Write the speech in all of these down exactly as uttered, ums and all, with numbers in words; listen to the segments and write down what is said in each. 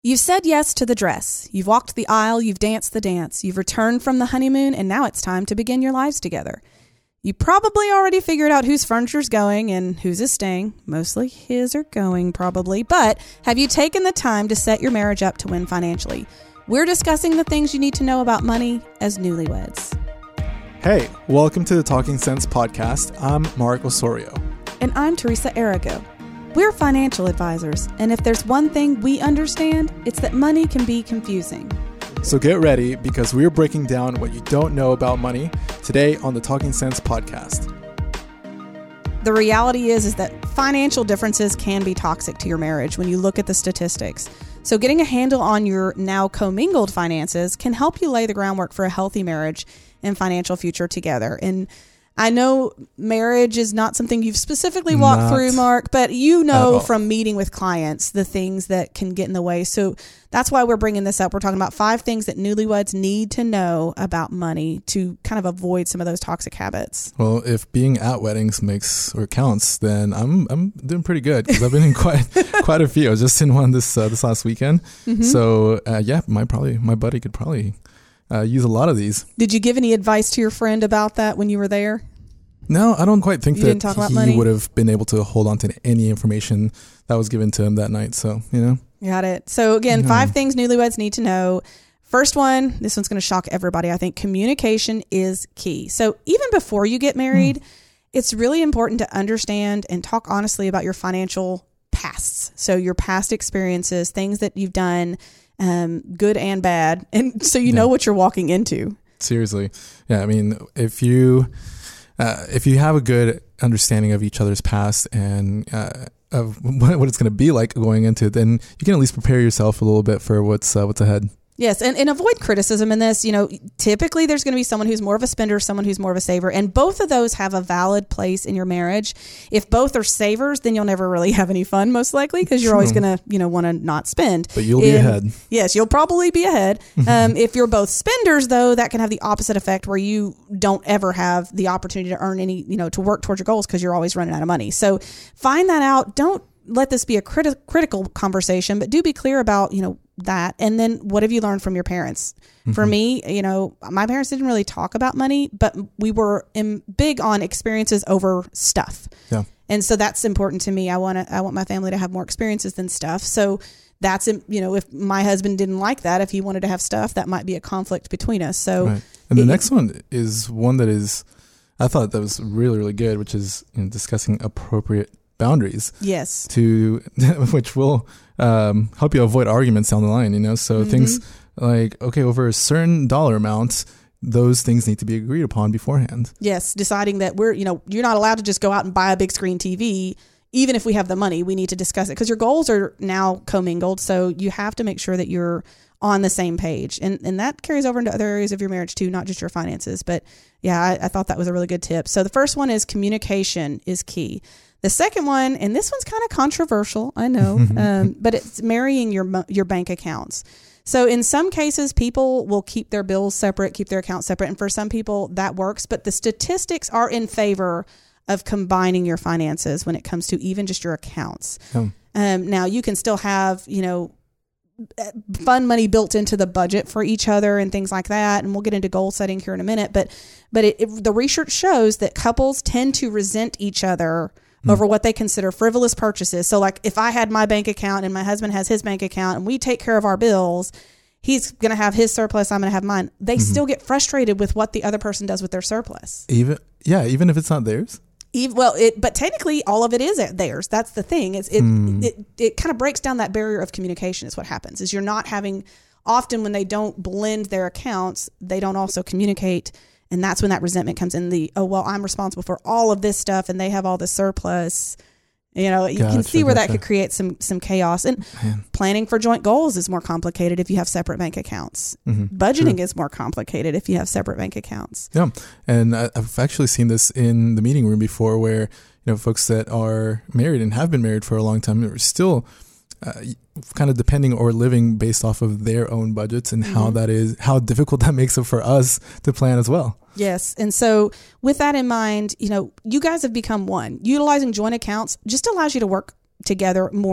You've said yes to the dress. You've walked the aisle. You've danced the dance. You've returned from the honeymoon, and now it's time to begin your lives together. You probably already figured out whose furniture's going and whose is staying. Mostly his are going, probably. But have you taken the time to set your marriage up to win financially? We're discussing the things you need to know about money as newlyweds. Hey, welcome to the Talking Sense podcast. I'm Mark Osorio. And I'm Teresa Arago. We're financial advisors, and if there's one thing we understand, it's that money can be confusing. So get ready, because we're breaking down what you don't know about money today on the Talking Sense podcast. The reality is, is that financial differences can be toxic to your marriage when you look at the statistics. So getting a handle on your now commingled finances can help you lay the groundwork for a healthy marriage and financial future together. And I know marriage is not something you've specifically walked not through, Mark, but you know from meeting with clients the things that can get in the way. So that's why we're bringing this up. We're talking about five things that newlyweds need to know about money to kind of avoid some of those toxic habits. Well, if being at weddings makes or counts, then I'm I'm doing pretty good, because I've been in quite quite a few. I was just in one this uh, this last weekend. Mm-hmm. So uh, yeah, my probably my buddy could probably Uh, use a lot of these. Did you give any advice to your friend about that when you were there? No, I don't quite think you that didn't talk about he money? would have been able to hold on to any information that was given to him that night. So, you know. Got it. So again, no. five things newlyweds need to know. First one, this one's going to shock everybody. I think communication is key. So even before you get married, mm. it's really important to understand and talk honestly about your financial pasts. So your past experiences, things that you've done, um, good and bad. And so you yeah. know what you're walking into. Seriously. Yeah. I mean, if you, uh, if you have a good understanding of each other's past and, uh, of what, what it's going to be like going into it, then you can at least prepare yourself a little bit for what's, uh, what's ahead. Yes, and, and avoid criticism in this. You know, typically there's going to be someone who's more of a spender, someone who's more of a saver, and both of those have a valid place in your marriage. If both are savers, then you'll never really have any fun, most likely, because you're True. always going to, you know, want to not spend. But you'll be and, ahead. Yes, you'll probably be ahead. um, if you're both spenders, though, that can have the opposite effect, where you don't ever have the opportunity to earn any, you know, to work towards your goals, because you're always running out of money. So find that out. Don't let this be a criti- critical conversation, but do be clear about, you know, that. And then what have you learned from your parents? Mm-hmm. For me, you know, my parents didn't really talk about money, but we were in, big on experiences over stuff. Yeah. And so that's important to me. I want to, I want my family to have more experiences than stuff. So that's, you know, if my husband didn't like that, if he wanted to have stuff, that might be a conflict between us. So, right. And the it, next one is one that is, I thought that was really, really good, which is, you know, discussing appropriate boundaries. Yes. To which will um, help you avoid arguments down the line, you know? So mm-hmm. things like, okay, over a certain dollar amount, those things need to be agreed upon beforehand. Yes. Deciding that we're, you know, you're not allowed to just go out and buy a big screen T V. Even if we have the money, we need to discuss it, because your goals are now commingled. So you have to make sure that you're on the same page. And and that carries over into other areas of your marriage too, not just your finances. But yeah, I, I thought that was a really good tip. So the first one is communication is key. The second one, and this one's kind of controversial, I know, um, but it's marrying your your bank accounts. So in some cases, people will keep their bills separate, keep their accounts separate. And for some people, that works. But the statistics are in favor of combining your finances when it comes to even just your accounts. Oh. Um, now, you can still have, you know, fund money built into the budget for each other and things like that. And we'll get into goal setting here in a minute. But but it, it, the research shows that couples tend to resent each other over what they consider frivolous purchases. So like if I had my bank account and my husband has his bank account and we take care of our bills, he's going to have his surplus, I'm going to have mine. They mm-hmm. still get frustrated with what the other person does with their surplus. Even yeah, even if it's not theirs? Even, well, it but technically all of it is theirs. That's the thing. It's, it, mm. it, it, it kind of breaks down that barrier of communication is what happens. Is you're not having, often when they don't blend their accounts, they don't also communicate. And that's when that resentment comes in. The, oh, well, I'm responsible for all of this stuff and they have all this surplus. You know, you gotcha, can see where gotcha. that could create some some chaos. And Man. planning for joint goals is more complicated if you have separate bank accounts. Mm-hmm. Budgeting True. is more complicated if you have separate bank accounts. Yeah. And I've actually seen this in the meeting room before, where, you know, folks that are married and have been married for a long time are still uh, kind of depending or living based off of their own budgets, and mm-hmm. how that is, how difficult that makes it for us to plan as well. Yes. And so with that in mind, you know, you guys have become one. Utilizing joint accounts just allows you to work together more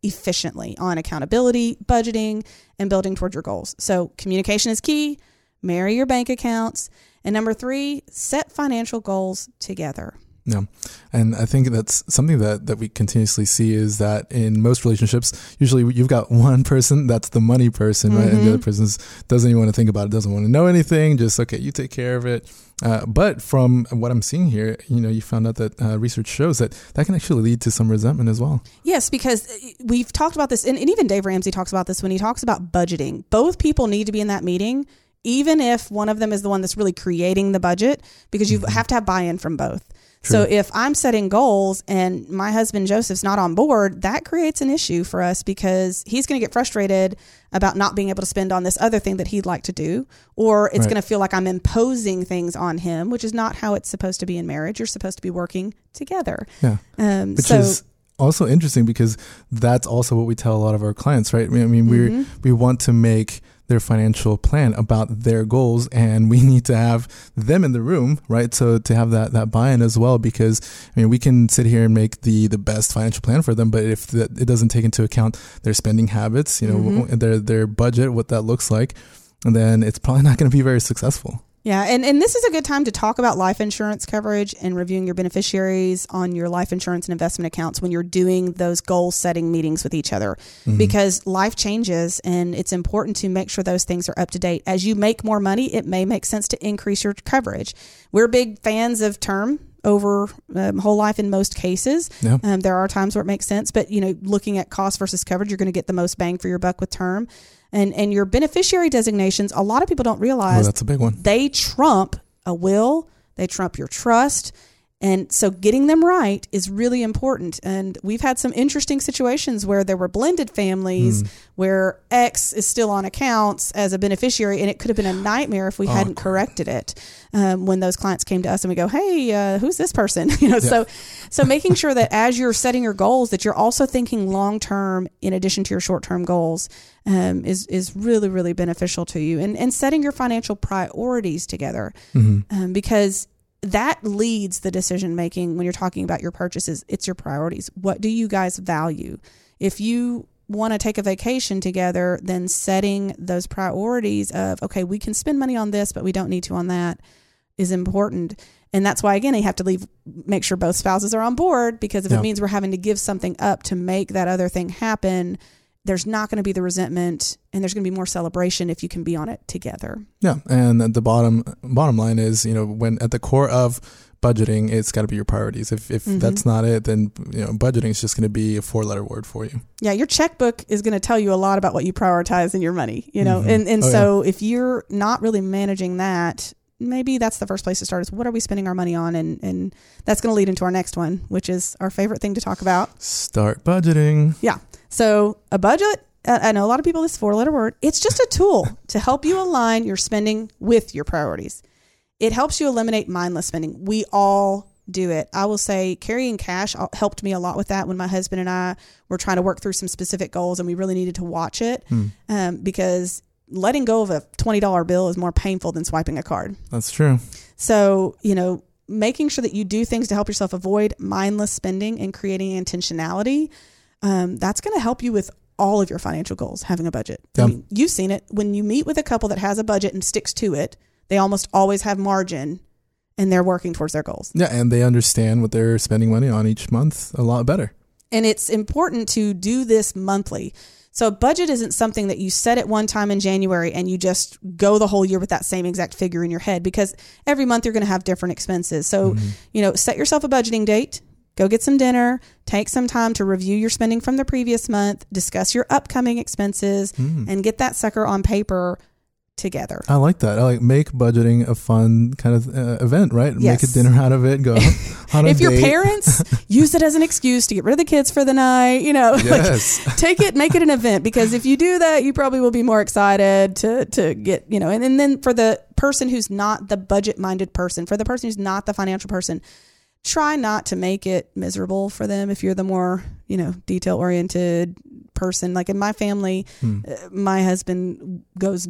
efficiently on accountability, budgeting, and building towards your goals. So communication is key. Marry your bank accounts. And number three, set financial goals together. Yeah. And I think that's something that, that we continuously see is that in most relationships, usually you've got one person that's the money person, right? Mm-hmm. And the other person doesn't even want to think about it, doesn't want to know anything. Just, okay, you take care of it. Uh, but from what I'm seeing here, you know, you found out that uh, research shows that that can actually lead to some resentment as well. Yes, because we've talked about this, and, and even Dave Ramsey talks about this when he talks about budgeting. Both people need to be in that meeting, even if one of them is the one that's really creating the budget, because you mm-hmm. have to have buy-in from both. True. So if I'm setting goals and my husband Joseph's not on board, that creates an issue for us because he's going to get frustrated about not being able to spend on this other thing that he'd like to do, or it's right. going to feel like I'm imposing things on him, which is not how it's supposed to be in marriage. You're supposed to be working together. Yeah. Um, which so, is also interesting because that's also what we tell a lot of our clients, right? I mean, we mm-hmm. we want to make their financial plan about their goals, and we need to have them in the room, right? So to have that, that buy-in as well, because I mean, we can sit here and make the, the best financial plan for them, but if the, it doesn't take into account their spending habits, you know, mm-hmm. their, their budget, what that looks like, and then it's probably not going to be very successful. Yeah. And, and this is a good time to talk about life insurance coverage and reviewing your beneficiaries on your life insurance and investment accounts when you're doing those goal setting meetings with each other, mm-hmm. because life changes and it's important to make sure those things are up to date. As you make more money, it may make sense to increase your coverage. We're big fans of term over um, whole life in most cases. Yeah. Um, there are times where it makes sense, but you know, looking at cost versus coverage, you're going to get the most bang for your buck with term. And and your beneficiary designations, a lot of people don't realize oh, that's a big one. They trump a will, they trump your trust. And so getting them right is really important. And we've had some interesting situations where there were blended families mm. where X is still on accounts as a beneficiary, and it could have been a nightmare if we oh, hadn't corrected it. Um, when those clients came to us and we go, hey, uh, who's this person? You know, yeah. so so making sure that as you're setting your goals, that you're also thinking long term in addition to your short term goals um, is is really really beneficial to you. And and setting your financial priorities together mm-hmm. um, because that leads the decision making when you're talking about your purchases. It's your priorities. What do you guys value? If you want to take a vacation together, then setting those priorities of, okay, we can spend money on this, but we don't need to on that is important. And that's why, again, you have to leave, make sure both spouses are on board, because if yeah. it means we're having to give something up to make that other thing happen, there's not going to be the resentment, and there's going to be more celebration if you can be on it together. Yeah. And the bottom bottom line is, you know, when at the core of budgeting, it's got to be your priorities. If if mm-hmm. that's not it, then, you know, budgeting is just going to be a four letter word for you. Yeah. Your checkbook is going to tell you a lot about what you prioritize in your money, you know, mm-hmm. and, and oh, so yeah. if you're not really managing that, maybe that's the first place to start is what are we spending our money on? And, and that's going to lead into our next one, which is our favorite thing to talk about. Start budgeting. Yeah. So a budget, I know a lot of people, this four letter word, it's just a tool to help you align your spending with your priorities. It helps you eliminate mindless spending. We all do it. I will say carrying cash helped me a lot with that when my husband and I were trying to work through some specific goals and we really needed to watch it hmm. um, because letting go of a twenty dollar bill is more painful than swiping a card. That's true. So, you know, making sure that you do things to help yourself avoid mindless spending and creating intentionality, um, that's going to help you with all of your financial goals, having a budget. Yep. I mean, you've seen it. When you meet with a couple that has a budget and sticks to it, they almost always have margin and they're working towards their goals. Yeah, and they understand what they're spending money on each month a lot better. And it's important to do this monthly. So a budget isn't something that you set at one time in January and you just go the whole year with that same exact figure in your head, because every month you're going to have different expenses. So, mm-hmm. you know, set yourself a budgeting date, go get some dinner, take some time to review your spending from the previous month, discuss your upcoming expenses, mm. and get that sucker on paper together. I like that. I like make budgeting a fun kind of uh, event, right? Yes. Make a dinner out of it. Go on a If date. Your parents use it as an excuse to get rid of the kids for the night, you know, yes. like, take it, make it an event, because if you do that, you probably will be more excited to, to get, you know, and, and then for the person who's not the budget minded person, for the person who's not the financial person, try not to make it miserable for them. If you're the more, you know, detail oriented person, like in my family, hmm. uh, my husband goes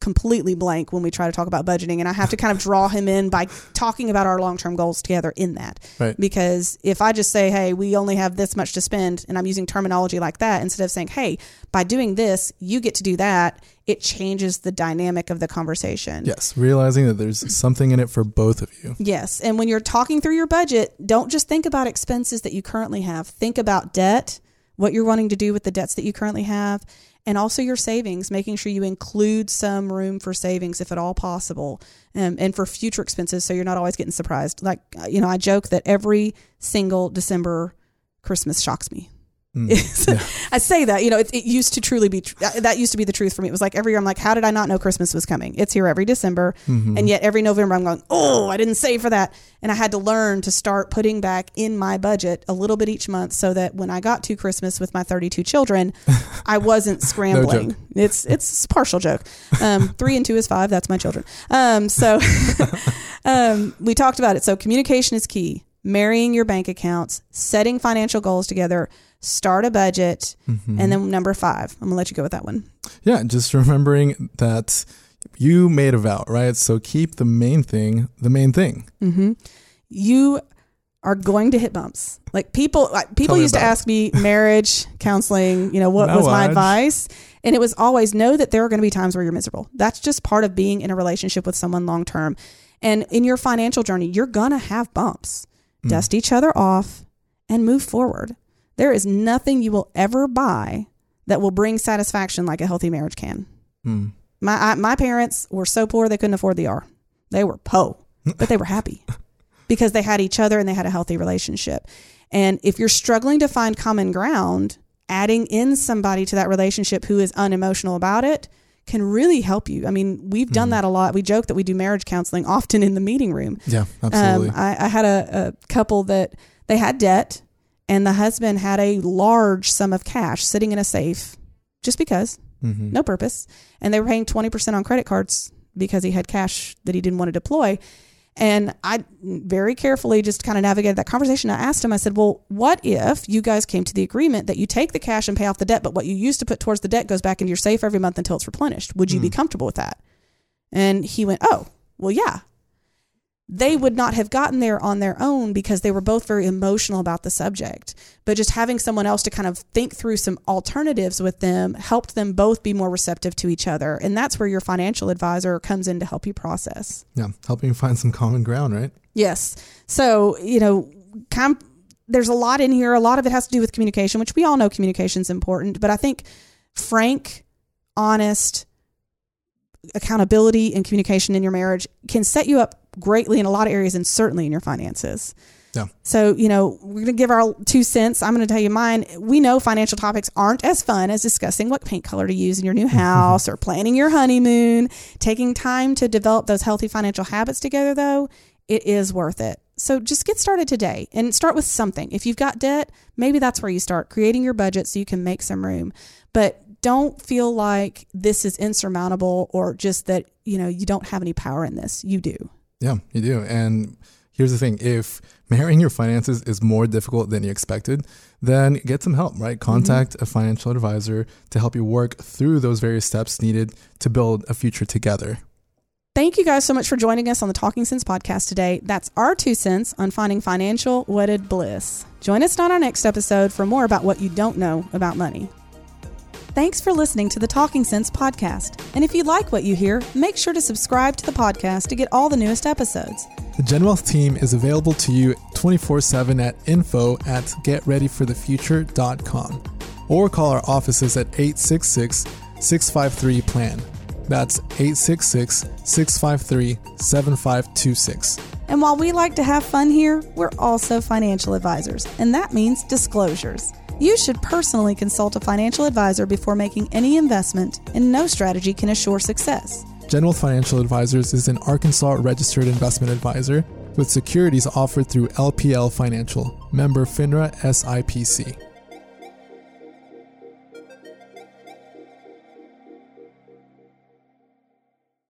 completely blank when we try to talk about budgeting, and I have to kind of draw him in by talking about our long-term goals together in that. Right. Because if I just say, hey, we only have this much to spend, and I'm using terminology like that instead of saying, hey, by doing this, you get to do that, it changes the dynamic of the conversation. Yes, realizing that there's something in it for both of you. Yes, and when you're talking through your budget, don't just think about expenses that you currently have. Think about debt, what you're wanting to do with the debts that you currently have, and also your savings, making sure you include some room for savings if at all possible, um, and for future expenses so you're not always getting surprised. Like, you know, I joke that every single December Christmas shocks me. Mm, yeah. I say that, you know, it, it used to truly be, that used to be the truth for me. It was like every year I'm like, how did I not know Christmas was coming? It's here every December. Mm-hmm. And yet every November I'm going, oh, I didn't save for that. And I had to learn to start putting back in my budget a little bit each month so that when I got to Christmas with my thirty-two children, I wasn't scrambling. No it's, it's a partial joke. Um, three and two is five. That's my children. Um, so um, we talked about it. So communication is key. Marrying your bank accounts, setting financial goals together, start a budget, mm-hmm. and then number five, I'm going to let you go with that one. Yeah, just remembering that you made a vow, right? So keep the main thing the main thing. Mm-hmm. You are going to hit bumps. Like people like people used to ask me marriage, counseling, you know, what was my advice? And it was always know that there are going to be times where you're miserable. That's just part of being in a relationship with someone long term. And in your financial journey, you're going to have bumps. Mm. Dust each other off and move forward. There is nothing you will ever buy that will bring satisfaction like a healthy marriage can. Mm. My I, my parents were so poor they couldn't afford the R. They were po, but they were happy because they had each other and they had a healthy relationship. And if you're struggling to find common ground, adding in somebody to that relationship who is unemotional about it can really help you. I mean, we've done mm. that a lot. We joke that we do marriage counseling often in the meeting room. Yeah, absolutely. Um, I, I had a, a couple that they had debt. And the husband had a large sum of cash sitting in a safe just because, mm-hmm. no purpose. And they were paying twenty percent on credit cards because he had cash that he didn't want to deploy. And I very carefully just kind of navigated that conversation. I asked him, I said, well, what if you guys came to the agreement that you take the cash and pay off the debt, but what you used to put towards the debt goes back into your safe every month until it's replenished? Would you mm. be comfortable with that? And he went, oh, well, yeah. They would not have gotten there on their own because they were both very emotional about the subject. But just having someone else to kind of think through some alternatives with them helped them both be more receptive to each other. And that's where your financial advisor comes in to help you process. Yeah, helping you find some common ground, right? Yes. So, you know, com- there's a lot in here. A lot of it has to do with communication, which we all know communication is important. But I think frank, honest accountability and communication in your marriage can set you up greatly in a lot of areas and certainly in your finances. Yeah. So, you know, we're going to give our two cents. I'm going to tell you mine. We know financial topics aren't as fun as discussing what paint color to use in your new house or planning your honeymoon. Taking time to develop those healthy financial habits together, though, it is worth it. So just get started today and start with something. If you've got debt, maybe that's where you start creating your budget so you can make some room. But don't feel like this is insurmountable or just that, you know, you don't have any power in this. You do. Yeah, you do. And here's the thing. If marrying your finances is more difficult than you expected, then get some help, right? Contact mm-hmm. a financial advisor to help you work through those various steps needed to build a future together. Thank you guys so much for joining us on the Talking Sense podcast today. That's our two cents on finding financial wedded bliss. Join us on our next episode for more about what you don't know about money. Thanks for listening to the Talking Sense podcast. And if you like what you hear, make sure to subscribe to the podcast to get all the newest episodes. The GenWealth team is available to you twenty-four seven at info at get ready for the future dot com or call our offices at eight six six, six five three, P L A N. That's eight six six, six five three, seven five two six. And while we like to have fun here, we're also financial advisors, and that means disclosures. You should personally consult a financial advisor before making any investment, and no strategy can assure success. GenWealth Financial Advisors is an Arkansas registered investment advisor with securities offered through L P L Financial, member FINRA S I P C.